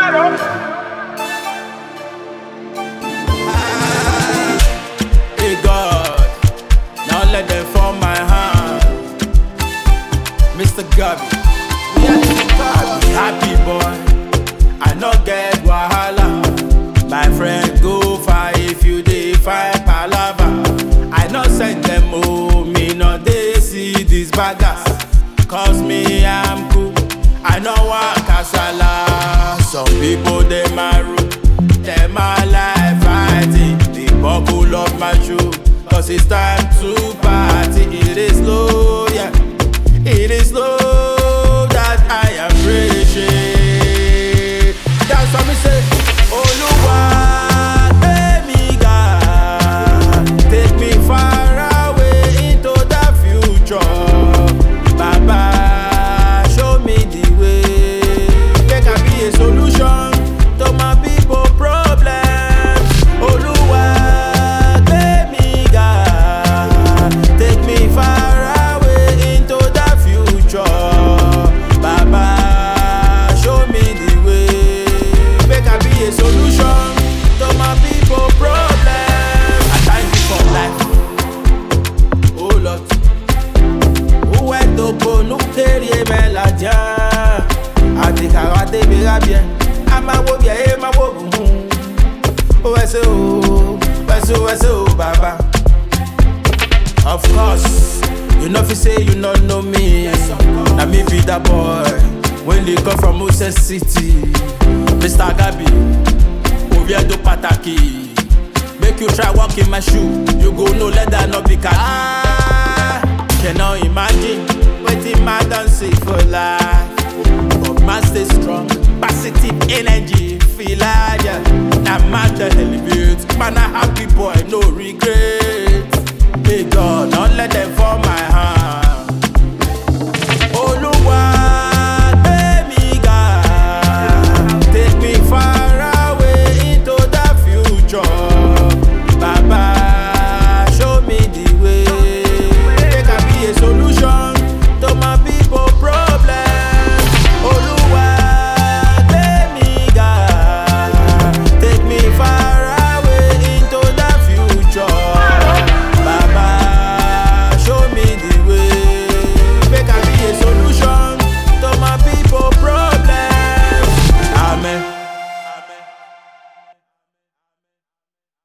Hey God, now let them form my hand. Mr. Gabby, I be happy boy, I no get wahala. My friend go far if you dey find palava. I no send them home, me no dey see these baggers. Cause me I'm cool, I no want kasala. Some people they maru, they my life fighting. They buckle up my shoe, cause it's time to party. It is slow, yeah, it is slow that I am appreciate. That's what me say, Oluwa, take me God, take me far away into the future. Baba, show me the way. There can be a solution to my people problems. Oluwa, take me God, take me far away into the future. Baba, show me the way. There can be a solution to my people problems. I thank you for life, oh Lord. Où est Togo, nous terrier Meladia. Adi karate birabien, ama wo bien e ma wo bum. Oh, Baba. Of course, you know if you say you not know me. Now me be that boy when they come from Moses City. Mr. Gabby, Oviedo Pataki. Make you try walk in my shoe. You go no let that not be cannot imagine waiting my done say for life. But man stay strong, positive energy, feel like yeah. Now man the elevate, man a happy boy, no regret. Hey God, don't let them fall my heart.